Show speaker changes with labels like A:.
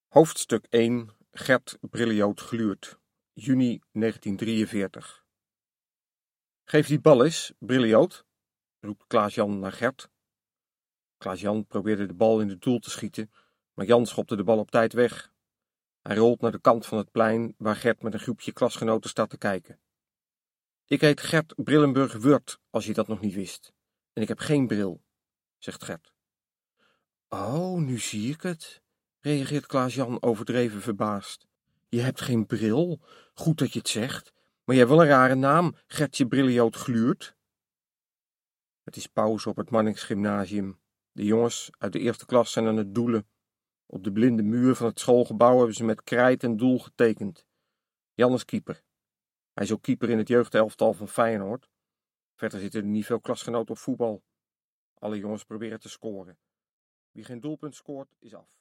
A: Hoofdstuk 1 Gert Brilioot gluurt, juni 1943. Geef die bal eens, Brilioot, roept Klaas-Jan naar Gert. Klaas-Jan probeerde de bal in het doel te schieten, maar Jan schopte de bal op tijd weg. Hij rolt naar de kant van het plein waar Gert met een groepje klasgenoten staat te kijken. Ik heet Gert Brillenburg-Wurt, als je dat nog niet wist. En ik heb geen bril, zegt Gert. Oh, nu zie ik het, reageert Klaas-Jan overdreven verbaasd. Je hebt geen bril? Goed dat je het zegt. Maar je hebt wel een rare naam, Gertje Brilioot gluurt. Het is pauze op het Marnixgymnasium. De jongens uit de eerste klas zijn aan het doelen. Op de blinde muur van het schoolgebouw hebben ze met krijt een doel getekend. Jan is keeper. Hij is ook keeper in het jeugdelftal van Feyenoord. Verder zitten er niet veel klasgenoten op voetbal. Alle jongens proberen te scoren. Wie geen doelpunt scoort, is af.